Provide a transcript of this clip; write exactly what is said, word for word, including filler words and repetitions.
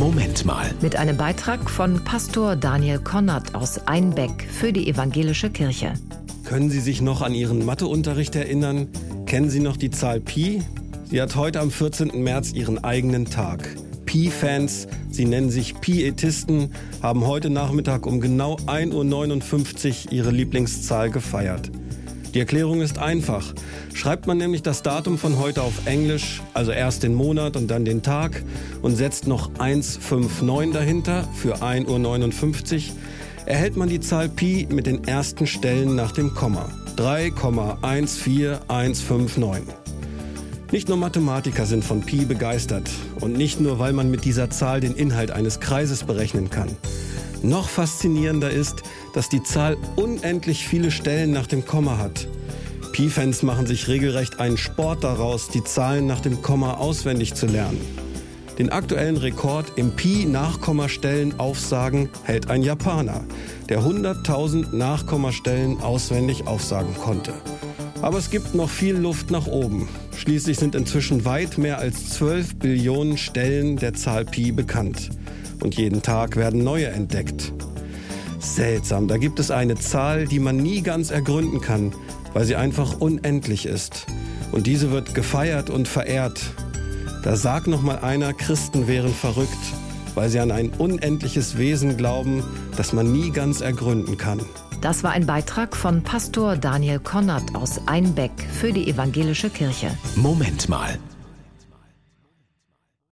Moment mal. Mit einem Beitrag von Pastor Daniel Konrad aus Einbeck für die Evangelische Kirche. Können Sie sich noch an Ihren Matheunterricht erinnern? Kennen Sie noch die Zahl Pi? Sie hat heute am vierzehnten März ihren eigenen Tag. Pi-Fans, sie nennen sich Pietisten, haben heute Nachmittag um genau ein Uhr neunundfünfzig ihre Lieblingszahl gefeiert. Die Erklärung ist einfach. Schreibt man nämlich das Datum von heute auf Englisch, also erst den Monat und dann den Tag, und setzt noch hundertneunundfünfzig dahinter für ein Uhr neunundfünfzig, erhält man die Zahl Pi mit den ersten Stellen nach dem Komma. drei Komma eins vier eins fünf neun. Nicht nur Mathematiker sind von Pi begeistert und nicht nur, weil man mit dieser Zahl den Inhalt eines Kreises berechnen kann. Noch faszinierender ist, dass die Zahl unendlich viele Stellen nach dem Komma hat. Pi-Fans machen sich regelrecht einen Sport daraus, die Zahlen nach dem Komma auswendig zu lernen. Den aktuellen Rekord im Pi-Nachkommastellen aufsagen hält ein Japaner, der hunderttausend Nachkommastellen auswendig aufsagen konnte. Aber es gibt noch viel Luft nach oben. Schließlich sind inzwischen weit mehr als zwölf Billionen Stellen der Zahl Pi bekannt. Und jeden Tag werden neue entdeckt. Seltsam, da gibt es eine Zahl, die man nie ganz ergründen kann, weil sie einfach unendlich ist. Und diese wird gefeiert und verehrt. Da sagt noch mal einer, Christen wären verrückt, weil sie an ein unendliches Wesen glauben, das man nie ganz ergründen kann. Das war ein Beitrag von Pastor Daniel Konrad aus Einbeck für die Evangelische Kirche. Moment mal.